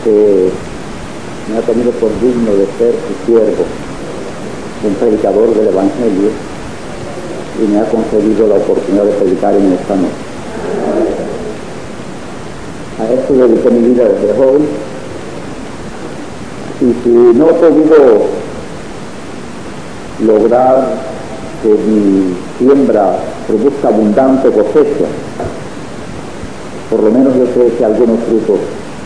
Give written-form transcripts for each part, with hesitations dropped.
que me ha tenido por digno de ser su siervo, un predicador del Evangelio, y me ha concedido la oportunidad de predicar en esta noche. A esto dediqué mi vida desde joven, y si no he podido lograr que mi siembra produzca abundante cosecha, por lo menos yo sé que algunos frutos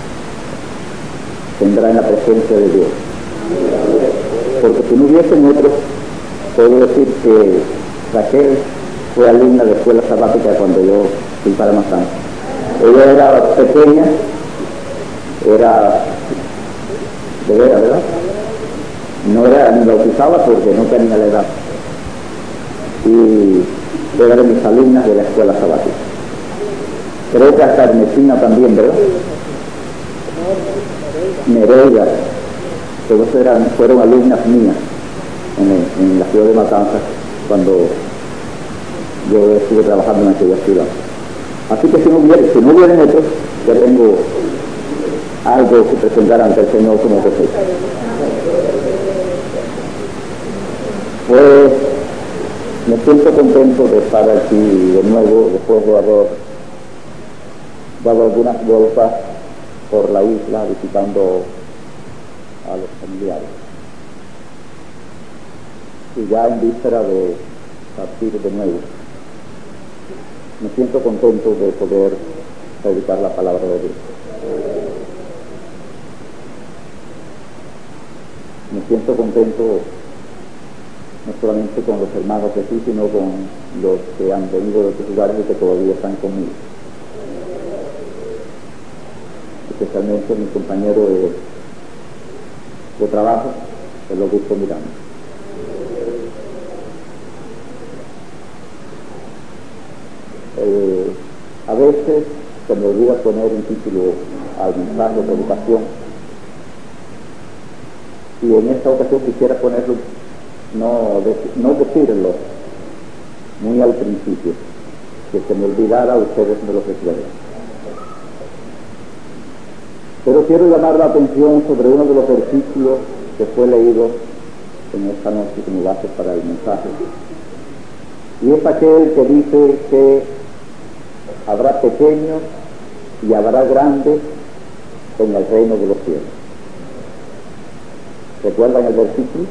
tendrá en la presencia de Dios. Porque si no hubiesen otros, puedo decir que Raquel fue alumna de escuela sabática cuando yo fui para Matanzas. Ella era pequeña, era de veras, ¿verdad? No era ni bautizada porque no tenía la edad. Y era de mis alumnas de la escuela sabática. Creo que hasta Ernestina también, ¿verdad? Nereida, todos fueron alumnas mías en la ciudad de Matanzas cuando yo estuve trabajando en aquella ciudad. Así que si no hubieran otros, yo tengo algo que presentar ante el Señor como cosecha. Pues me siento contento de estar aquí de nuevo después de haber dado algunas vueltas por la isla visitando a los familiares. Y ya en víspera de partir de nuevo, me siento contento de poder predicar la palabra de Dios. Me siento contento no solamente con los hermanos de aquí, sino con los que han venido de otros lugares y que todavía están conmigo. Especialmente mi compañero de trabajo, el Augusto Miranda. A veces se me olvida poner un título al mensaje de predicación, y en esta ocasión quisiera ponerlo, no decirlo muy al principio, que se me olvidara, ustedes me lo recuerdan. Pero quiero llamar la atención sobre uno de los versículos que fue leído en esta noche como base para el mensaje. Y es aquel que dice que habrá pequeños y habrá grandes en el reino de los cielos. ¿Recuerdan el versículo?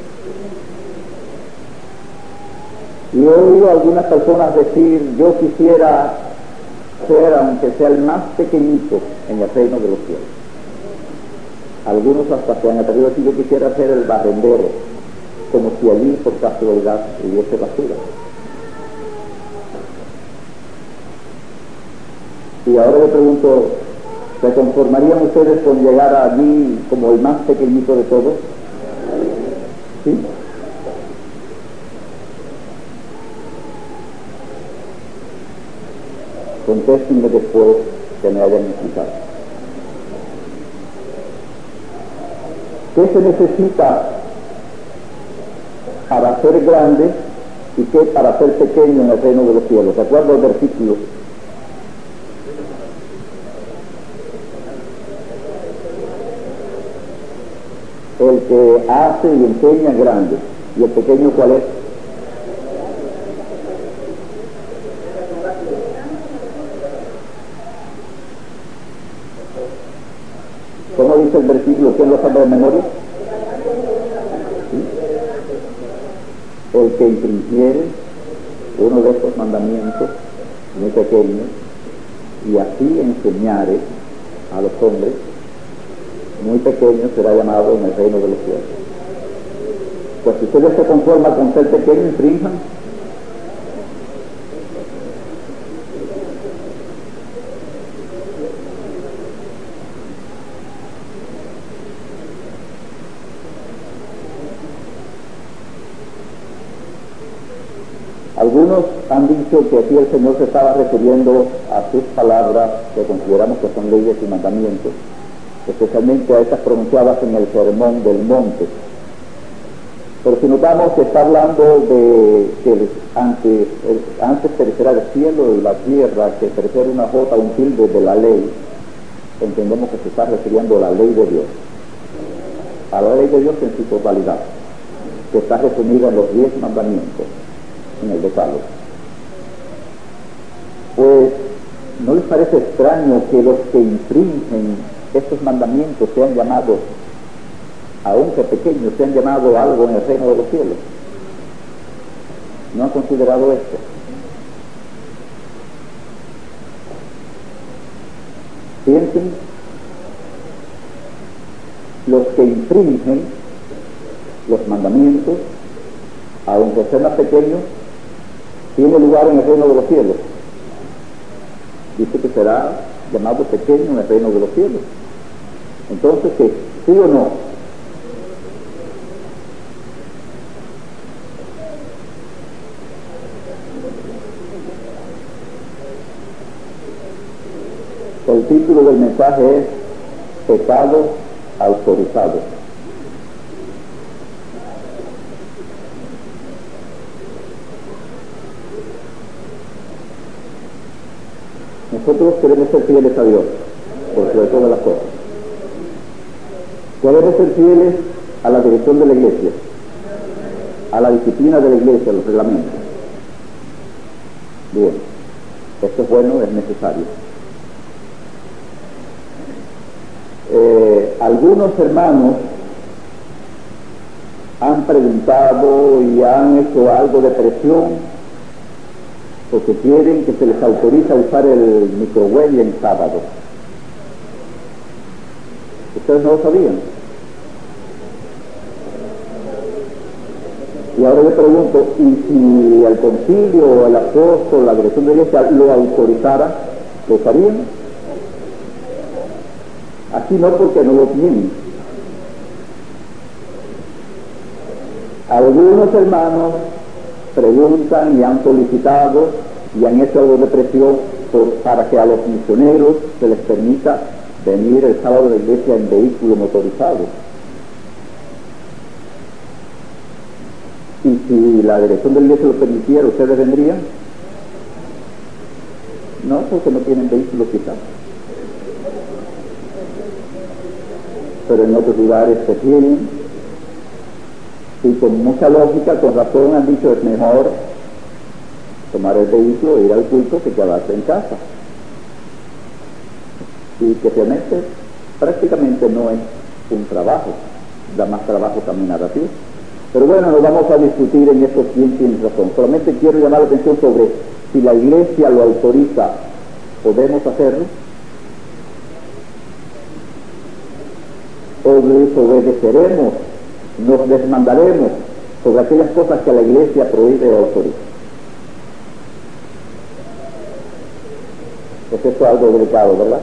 Y he oído a algunas personas decir, yo quisiera ser, aunque sea el más pequeñito, en el reino de los cielos. Algunos hasta se han atrevido a decir, yo quisiera ser el barrendero, como si allí por casualidad hubiese basura. Y ahora le pregunto, ¿se conformarían ustedes con llegar allí como el más pequeñito de todos? ¿Sí? Contéstenme después que me hayan escuchado. ¿Qué se necesita para ser grande y qué para ser pequeño en el reino de los cielos? ¿De acuerdo al versículo? El que hace y enseña grande. ¿Y el pequeño cuál es? ¿Cómo dice el versículo? ¿Quién lo sabe de memoria? ¿Sí? El que infringiere uno de estos mandamientos muy pequeños y así enseñare a los hombres muy pequeños, será llamado en el reino de los cielos. Pues si ustedes se conforman con ser pequeños, infrinjan. Algunos han dicho que aquí el Señor se estaba refiriendo a sus palabras que consideramos que son leyes y mandamientos, especialmente a estas pronunciadas en el Sermón del Monte. Pero si notamos que está hablando de que antes perecerá el cielo y la tierra, que perecerá una jota, un tilde de la ley, entendemos que se está refiriendo a la ley de Dios, a la ley de Dios en su totalidad, que está resumida en los 10 mandamientos, en el Decálogo. Pues, ¿no les parece extraño que los que infringen estos mandamientos sean llamados, aunque pequeños, sean llamados algo en el reino de los cielos? ¿No han considerado esto? Piensen, los que infringen los mandamientos, aunque sean más pequeños, tienen lugar en el reino de los cielos. Dice que será llamado pequeño en el reino de los cielos. Entonces, ¿qué? ¿Sí o no? El título del mensaje es Pecado autorizado. Nosotros queremos ser fieles a Dios, por sobre todas las cosas. Queremos ser fieles a la dirección de la iglesia, a la disciplina de la iglesia, a los reglamentos. Bien, esto es bueno, es necesario. Algunos hermanos han preguntado y han hecho algo de presión porque quieren que se les autorice a usar el microwave en sábado. ¿Ustedes no lo sabían? Y ahora yo pregunto, ¿y si el concilio, el apóstol, la dirección de la iglesia lo autorizara, lo usarían? Aquí no, porque no lo tienen. Algunos hermanos preguntan y han solicitado y han hecho algo de presión para que a los misioneros se les permita venir el sábado a la iglesia en vehículo motorizado. Y si la dirección de la iglesia lo permitiera, ¿ustedes vendrían? No, porque no tienen vehículo quizás. Pero en otros lugares se tienen, y con mucha lógica, con razón, han dicho es mejor tomar el vehículo e ir al culto que quedarse en casa. Y que realmente prácticamente no es un trabajo, da más trabajo caminar a pie. Pero bueno, no vamos a discutir en esto quién tiene razón. Solamente quiero llamar la atención sobre si la iglesia lo autoriza, ¿podemos hacerlo? O desobedeceremos, nos desmandaremos sobre aquellas cosas que la iglesia prohíbe o autoriza. Es esto algo delicado, ¿verdad?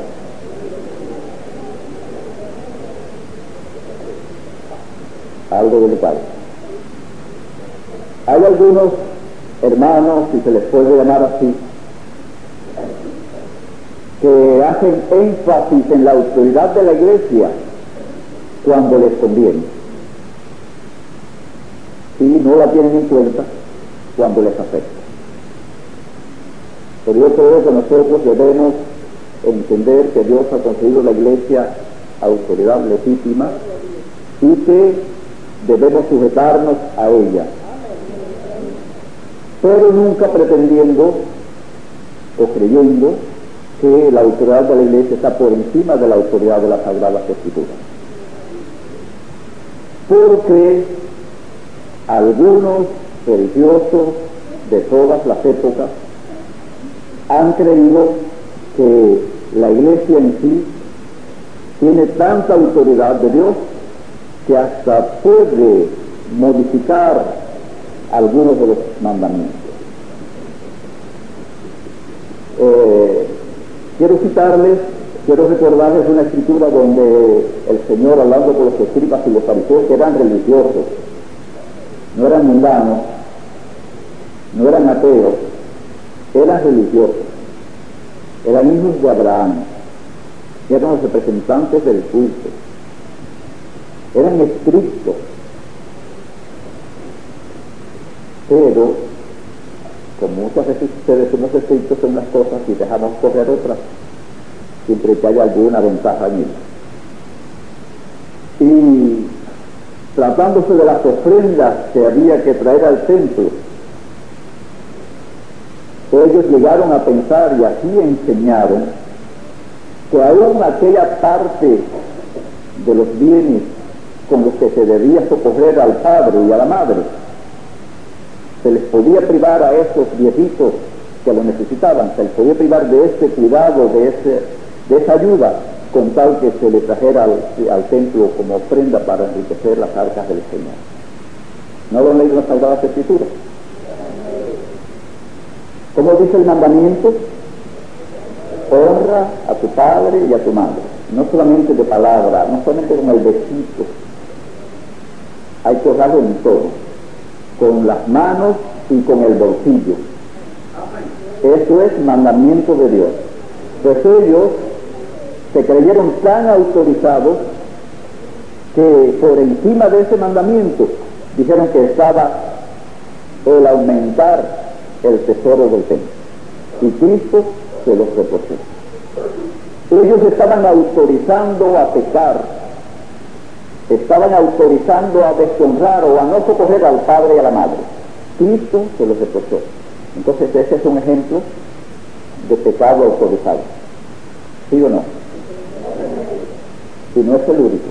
Algo delicado. Hay algunos hermanos, si se les puede llamar así, que hacen énfasis en la autoridad de la iglesia cuando les conviene, y no la tienen en cuenta cuando les afecta. Pero yo creo que nosotros debemos entender que Dios ha concedido a la iglesia autoridad legítima y que debemos sujetarnos a ella, pero nunca pretendiendo o creyendo que la autoridad de la iglesia está por encima de la autoridad de las Sagradas Escrituras. Porque algunos religiosos de todas las épocas han creído que la iglesia en sí tiene tanta autoridad de Dios que hasta puede modificar algunos de los mandamientos. Quiero recordarles una escritura donde el Señor, hablando con los escribas y los fariseos, que eran religiosos, no eran mundanos, no eran ateos, eran religiosos, eran hijos de Abraham, eran los representantes del culto, eran estrictos, pero como muchas veces ustedes somos estrictos en unas cosas y dejamos correr otras. siempre que haya alguna ventaja en él. Y tratándose de las ofrendas que había que traer al templo, ellos llegaron a pensar, y así enseñaron, que aún aquella parte de los bienes con los que se debía socorrer al padre y a la madre, se les podía privar a esos viejitos que lo necesitaban, se les podía privar de ese cuidado, de esa ayuda, con tal que se le trajera al templo como ofrenda para enriquecer las arcas del Señor. ¿No lo han leído en las Sagradas Escrituras? ¿Cómo dice el mandamiento? Honra a tu padre y a tu madre, no solamente de palabra, no solamente con el besito, hay que honrarlo en todo, con las manos y con el bolsillo. Eso es mandamiento de Dios. Pues ellos se creyeron tan autorizados que por encima de ese mandamiento dijeron que estaba el aumentar el tesoro del templo, y Cristo se los reprochó. Ellos estaban autorizando a pecar, estaban autorizando a deshonrar o a no socorrer al padre y a la madre. Cristo se los reprochó. Entonces ese es un ejemplo de pecado autorizado, ¿sí o no? Y no es el único.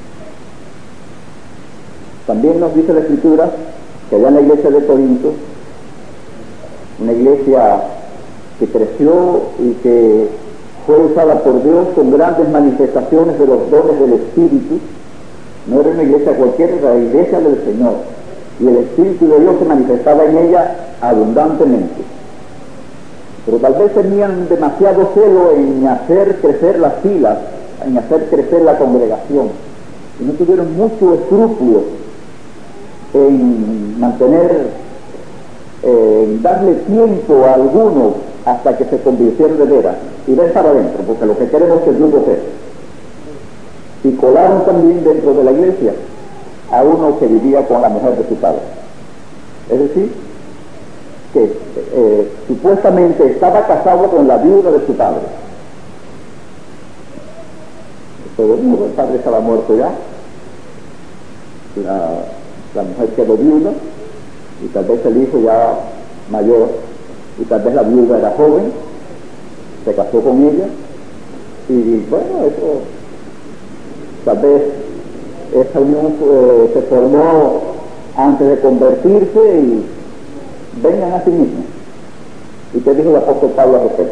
También nos dice la Escritura que allá en la iglesia de Corinto, una iglesia que creció y que fue usada por Dios con grandes manifestaciones de los dones del Espíritu, no era una iglesia cualquiera, era la iglesia del Señor, y el Espíritu de Dios se manifestaba en ella abundantemente. Pero tal vez tenían demasiado celo en hacer crecer las filas, en hacer crecer la congregación, y no tuvieron mucho escrúpulo en mantener, en darle tiempo a algunos hasta que se convirtieron de veras y ven para adentro, porque lo que queremos es el grupo C. Y colaron también dentro de la iglesia a uno que vivía con la mujer de su padre, es decir, que supuestamente estaba casado con la viuda de su padre, pero el padre estaba muerto ya, la mujer quedó viuda, y tal vez el hijo ya mayor, y tal vez la viuda era joven, se casó con ella, y bueno, eso, tal vez esa unión se formó antes de convertirse, y vengan a sí mismos. ¿Y qué dijo el apóstol Pablo al respecto?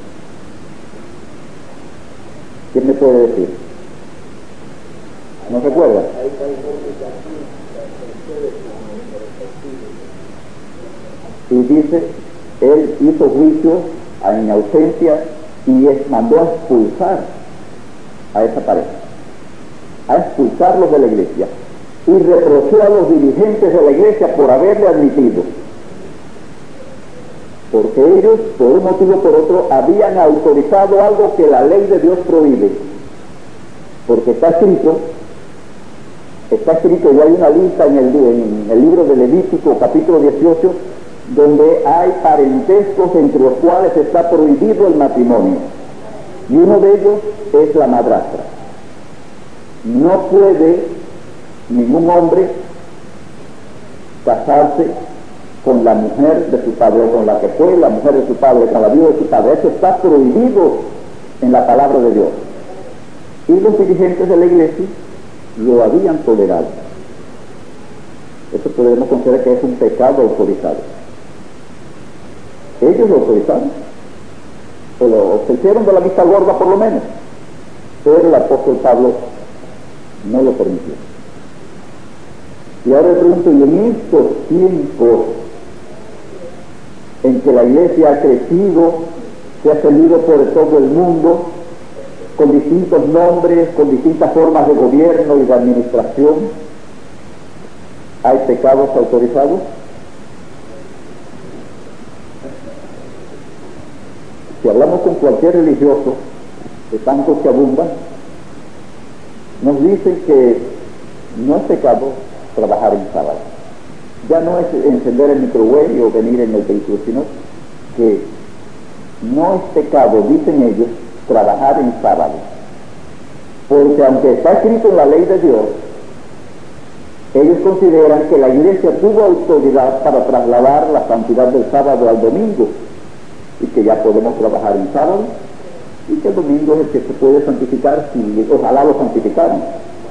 ¿Quién me puede decir? ¿No recuerda? Y dice, él hizo juicio en ausencia y mandó a expulsar a esa pareja, a expulsarlos de la iglesia, y reprochó a los dirigentes de la iglesia por haberle admitido, porque ellos, por un motivo o por otro, habían autorizado algo que la ley de Dios prohíbe, porque está escrito, y hay una lista en el libro de Levítico, capítulo 18, donde hay parentescos entre los cuales está prohibido el matrimonio, y uno de ellos es la madrastra. No puede ningún hombre casarse con la mujer de su padre, con la que fue la mujer de su padre, con la viuda de su padre. Eso está prohibido en la palabra de Dios, y los dirigentes de la iglesia lo habían tolerado. Eso podemos considerar que es un pecado autorizado. Ellos lo autorizaron, o se hicieron de la vista gorda por lo menos, pero el apóstol Pablo no lo permitió. Y ahora le pregunto, y en estos tiempos en que la iglesia ha crecido, se ha extendido por todo el mundo, con distintos nombres, con distintas formas de gobierno y de administración, ¿hay pecados autorizados? Si hablamos con cualquier religioso, de tantos que abundan, nos dicen que no es pecado trabajar en sábado. Ya no es encender el microwave o venir en el vehículo, sino que no es pecado, dicen ellos, trabajar en sábado. Porque aunque está escrito en la ley de Dios, ellos consideran que la iglesia tuvo autoridad para trasladar la santidad del sábado al domingo y que ya podemos trabajar en sábado y que el domingo es el que se puede santificar si ojalá lo santificaran.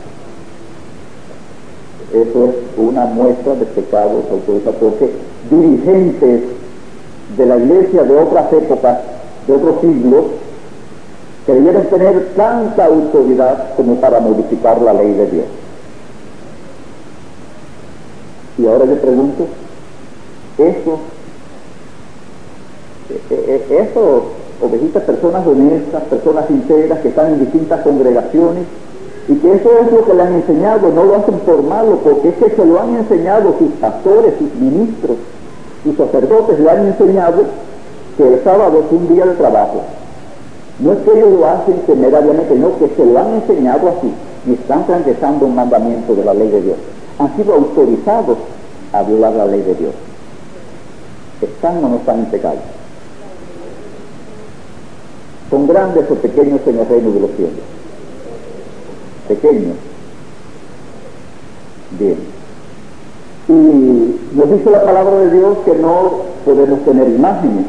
Eso es una muestra de pecado autorizado, porque dirigentes de la iglesia de otras épocas, de otros siglos, creyeron tener tanta autoridad como para modificar la ley de Dios. Y ahora le pregunto, esos ovejitas, personas honestas, personas sinceras que están en distintas congregaciones y que eso es lo que le han enseñado, no lo hacen por malo, porque es que se lo han enseñado sus pastores, sus ministros, sus sacerdotes, le han enseñado que el sábado es un día de trabajo. No es que ellos lo hacen temerariamente, no, que se lo han enseñado así y están transgresando un mandamiento de la ley de Dios. Han sido autorizados a violar la ley de Dios. ¿Están o no están en pecado? ¿Son grandes o pequeños en el reino de los cielos? Pequeños. Bien. Y nos dice la palabra de Dios que no podemos tener imágenes.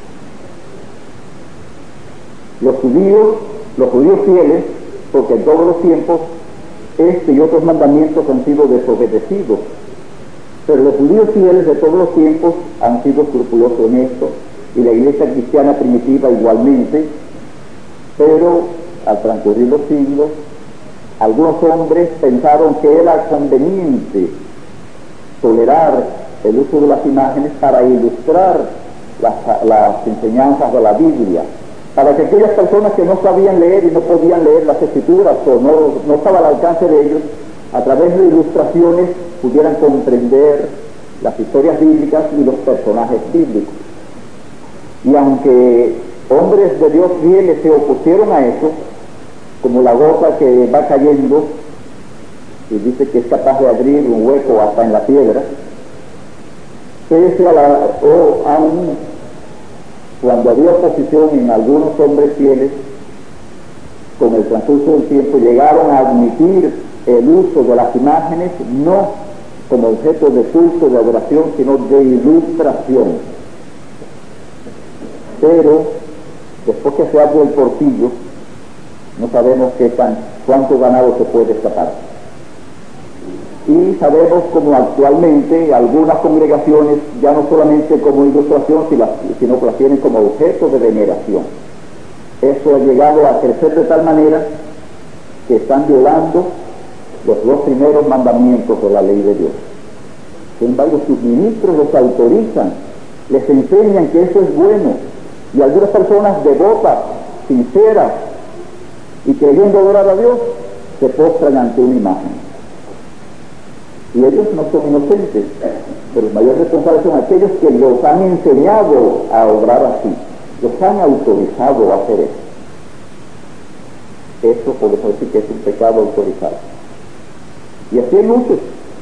Los judíos fieles, porque en todos los tiempos este y otros mandamientos han sido desobedecidos, pero los judíos fieles de todos los tiempos han sido escrupulosos en esto, y la iglesia cristiana primitiva igualmente, pero al transcurrir los siglos, algunos hombres pensaron que era conveniente tolerar el uso de las imágenes para ilustrar las enseñanzas de la Biblia, para que aquellas personas que no sabían leer y no podían leer las escrituras o no estaba al alcance de ellos, a través de ilustraciones pudieran comprender las historias bíblicas y los personajes bíblicos. Y aunque hombres de Dios fieles se opusieron a eso, como la gota que va cayendo y dice que es capaz de abrir un hueco hasta en la piedra, pese aún cuando había oposición en algunos hombres fieles, con el transcurso del tiempo llegaron a admitir el uso de las imágenes no como objeto de culto, de adoración, sino de ilustración. Pero después que se abre el portillo, no sabemos cuánto ganado se puede escapar. Y sabemos como actualmente algunas congregaciones ya no solamente como ilustración, sino que las tienen como objeto de veneración. Eso ha llegado a crecer de tal manera que están violando los dos primeros mandamientos de la ley de Dios. Sin embargo, sus ministros los autorizan, les enseñan que eso es bueno, y algunas personas devotas, sinceras y creyendo adorar a Dios, se postran ante una imagen. Y ellos no son inocentes, pero los mayores responsables son aquellos que los han enseñado a obrar así, los han autorizado a hacer eso. Eso podemos decir que es un pecado autorizado. Y así hay muchos.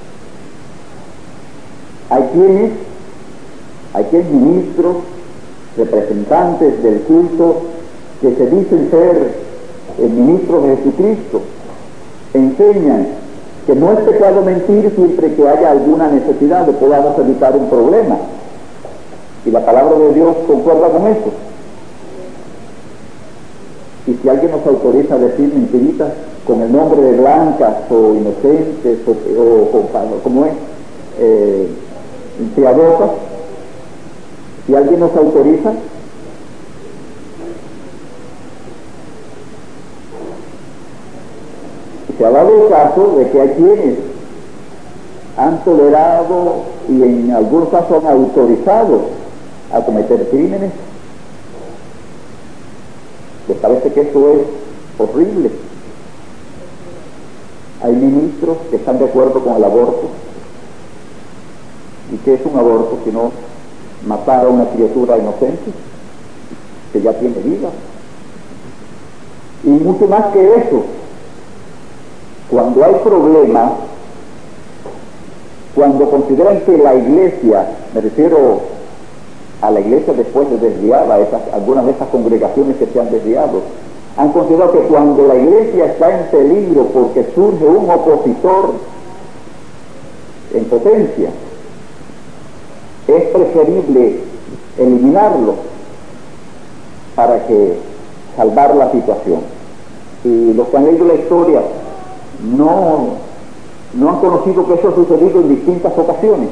Hay quienes ministros, representantes del culto, que se dicen ser ministros de Jesucristo, enseñan que no es pecado mentir siempre que haya alguna necesidad de podamos evitar un problema. Y la palabra de Dios concuerda con eso. Y si alguien nos autoriza a decir mentiritas con el nombre de blancas o inocentes o como es, piadosas, si alguien nos autoriza, se ha dado el caso de que hay quienes han tolerado y en algunos casos han autorizado a cometer crímenes. Les parece que eso es horrible. Hay ministros que están de acuerdo con el aborto. ¿Y qué es un aborto sino matar a una criatura inocente que ya tiene vida? Y mucho más que eso, cuando hay problemas, cuando consideran que la iglesia, me refiero a la iglesia después de desviada, algunas de esas congregaciones que se han desviado, Han considerado que cuando la iglesia está en peligro porque surge un opositor en potencia, es preferible eliminarlo para que salvar la situación. Y los que han leído la historia no han conocido que eso ha sucedido en distintas ocasiones.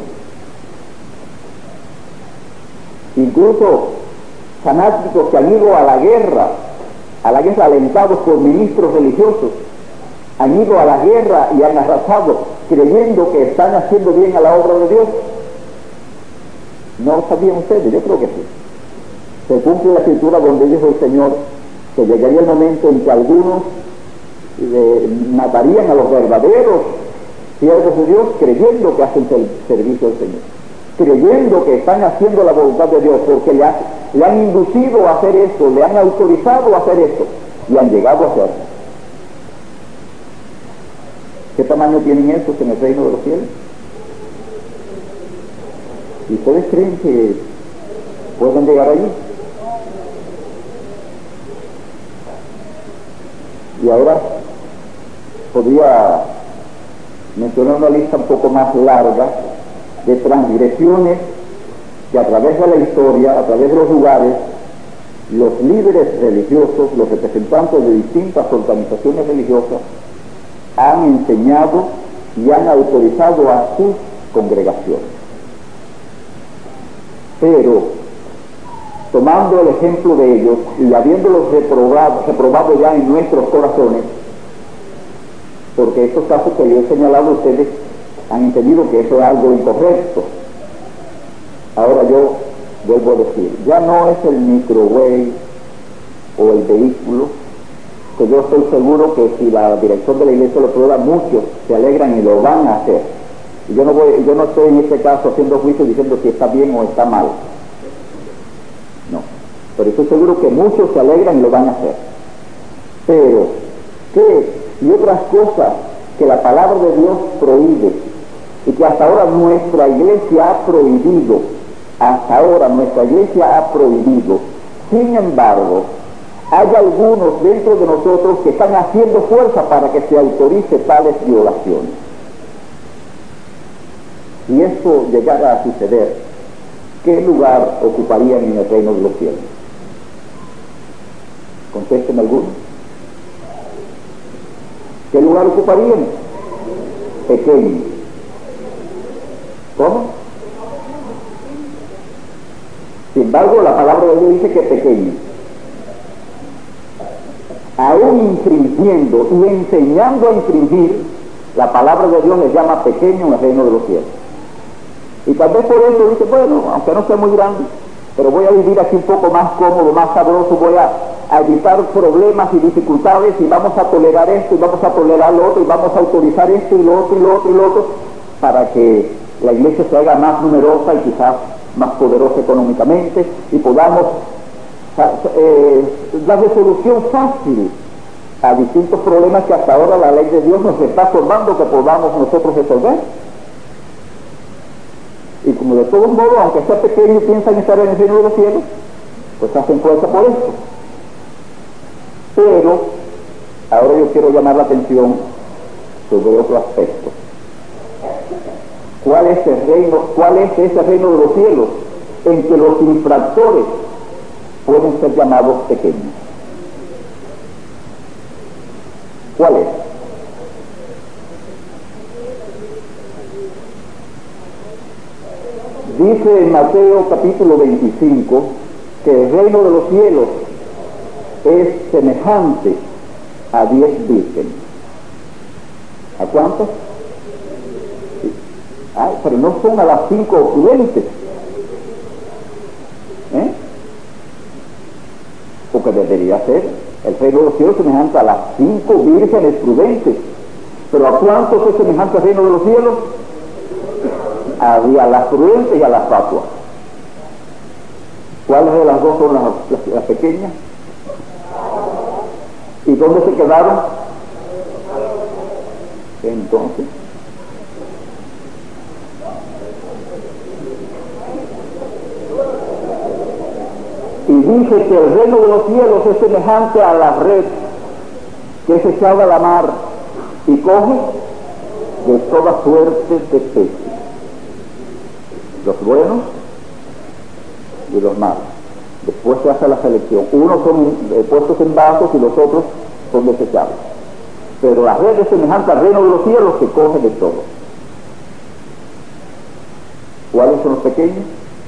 Incluso fanáticos que han ido a la guerra alentados por ministros religiosos, han ido a la guerra y han arrasado creyendo que están haciendo bien a la obra de Dios. ¿No lo sabían ustedes? Yo creo que sí. Se cumple la escritura donde dijo el Señor que llegaría el momento en que algunos matarían a los verdaderos siervos de Dios creyendo que hacen servicio al Señor, creyendo que están haciendo la voluntad de Dios, porque le han inducido a hacer esto, le han autorizado a hacer esto, y han llegado a hacerlo. ¿Qué tamaño tienen estos en el reino de los cielos? ¿Y ustedes creen que pueden llegar allí? Y ahora podría mencionar una lista un poco más larga de transgresiones que a través de la historia, a través de los lugares, los líderes religiosos, los representantes de distintas organizaciones religiosas han enseñado y han autorizado a sus congregaciones. Pero, tomando el ejemplo de ellos y habiéndolos reprobado ya en nuestros corazones, porque estos casos que yo he señalado, ustedes han entendido que eso es algo incorrecto. Ahora yo vuelvo a decir, ya no es el microwave o el vehículo, que yo estoy seguro que si la dirección de la iglesia lo prueba, muchos se alegran y lo van a hacer. Y yo no estoy en este caso haciendo juicio diciendo si está bien o está mal. No. Pero estoy seguro que muchos se alegran y lo van a hacer. Pero, ¿qué? Y otras cosas que la palabra de Dios prohíbe y que hasta ahora nuestra iglesia ha prohibido. Sin embargo, hay algunos dentro de nosotros que están haciendo fuerza para que se autorice tales violaciones. Si esto llegara a suceder, ¿qué lugar ocuparían en el reino de los cielos? Contéstenme algunos. ¿Qué lugar ocuparían? Pequeño. ¿Cómo? Sin embargo, la palabra de Dios dice que pequeño. Aún infringiendo y enseñando a infringir, la palabra de Dios les llama pequeño en el reino de los cielos. Y tal vez por eso dice, bueno, aunque no sea muy grande, pero voy a vivir aquí un poco más cómodo, más sabroso, voy a evitar problemas y dificultades, y vamos a tolerar esto, y vamos a tolerar lo otro, y vamos a autorizar esto, y lo otro, y lo otro, y lo otro, para que la iglesia se haga más numerosa y quizás más poderosa económicamente, y podamos darle solución fácil a distintos problemas que hasta ahora la ley de Dios nos está formando que podamos nosotros resolver. Y como de todos modos, aunque sea pequeño, piensan estar en el reino de los cielos, pues hacen fuerza por esto. Pero ahora yo quiero llamar la atención sobre otro aspecto. ¿Cuál es ese reino de los cielos en que los infractores pueden ser llamados pequeños? ¿Cuál es? Dice en Mateo capítulo 25 que el reino de los cielos es semejante a 10 vírgenes. ¿A cuántos? Sí. Ay, pero no son a las 5 prudentes. Porque debería ser el reino de los cielos semejante a las 5 vírgenes prudentes. Pero ¿a cuántos es semejante al reino de los cielos? A las prudentes y a las fatuas. ¿Cuáles de las dos son las pequeñas? ¿Y dónde se quedaron? Entonces, y dice que el reino de los cielos es semejante a la red que es echada a la mar y coge de toda suerte de peces, los buenos y los malos. Después se hace la selección. Unos son puestos en vasos y los otros son desechados. Pero la red es semejante al reino de los cielos que coge de todo. ¿Cuáles son los pequeños?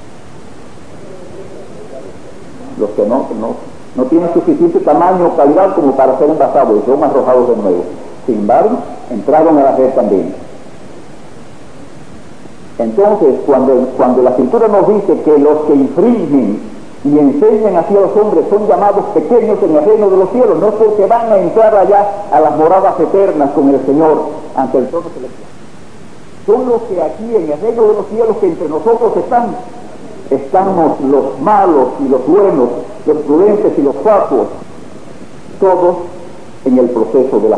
Los que no tienen suficiente tamaño o calidad como para ser envasados y son arrojados de nuevo. Sin embargo, entraron a la red también. Entonces, cuando la Escritura nos dice que los que infringen y enseñan así a los hombres son llamados pequeños en el reino de los cielos, no es porque van a entrar allá a las moradas eternas con el Señor ante el trono celestial. Son los que aquí en el reino de los cielos, que entre nosotros estamos los malos y los buenos, los prudentes y los fatuos, todos en el proceso de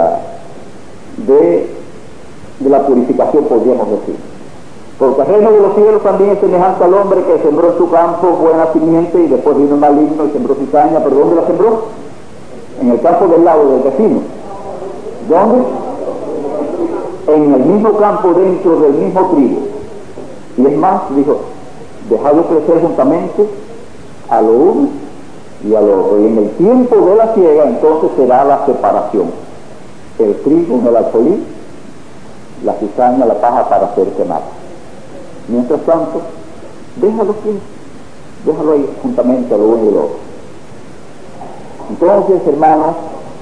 la purificación, podríamos decir. Porque el reino de los cielos también es semejante al hombre que sembró en su campo buena simiente y después vino un maligno y sembró cizaña. ¿Pero dónde la sembró? En el campo del lado del vecino. ¿Dónde? En el mismo campo, dentro del mismo trigo. Y es más, dijo, dejadlo crecer juntamente a lo uno y a lo otro. Y en el tiempo de la siega entonces será la separación. El trigo en el alfolí, la cizaña, la paja para ser quemada. Mientras tanto, déjalo ahí juntamente a lo uno y a lo otro. Entonces, hermanos,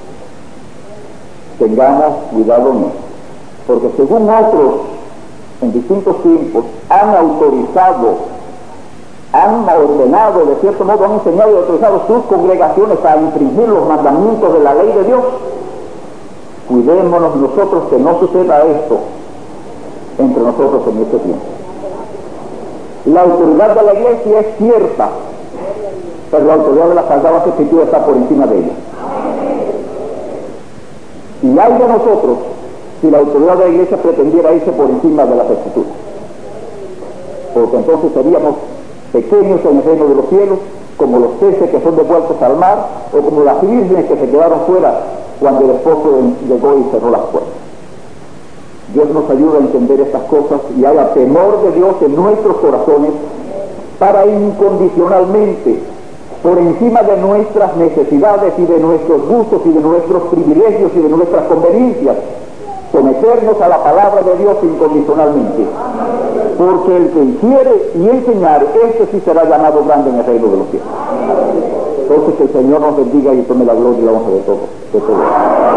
tengamos cuidado en esto, porque según otros en distintos tiempos han autorizado, han ordenado, de cierto modo han enseñado y autorizado sus congregaciones a infringir los mandamientos de la ley de Dios, cuidémonos nosotros que no suceda esto entre nosotros en este tiempo. La autoridad de la iglesia es cierta, pero la autoridad de las sagradas escrituras está por encima de ella. Y hay de nosotros si la autoridad de la iglesia pretendiera irse por encima de las escrituras, porque entonces seríamos pequeños en el reino de los cielos, como los peces que son devueltos al mar, o como las vírgenes que se quedaron fuera cuando el esposo llegó y cerró las puertas. Dios nos ayuda a entender estas cosas y haya temor de Dios en nuestros corazones para incondicionalmente, por encima de nuestras necesidades y de nuestros gustos y de nuestros privilegios y de nuestras conveniencias, someternos a la palabra de Dios incondicionalmente. Porque el que hiciere y enseñar, este sí será llamado grande en el reino de los cielos. Entonces que el Señor nos bendiga y tome la gloria y la honra de todo.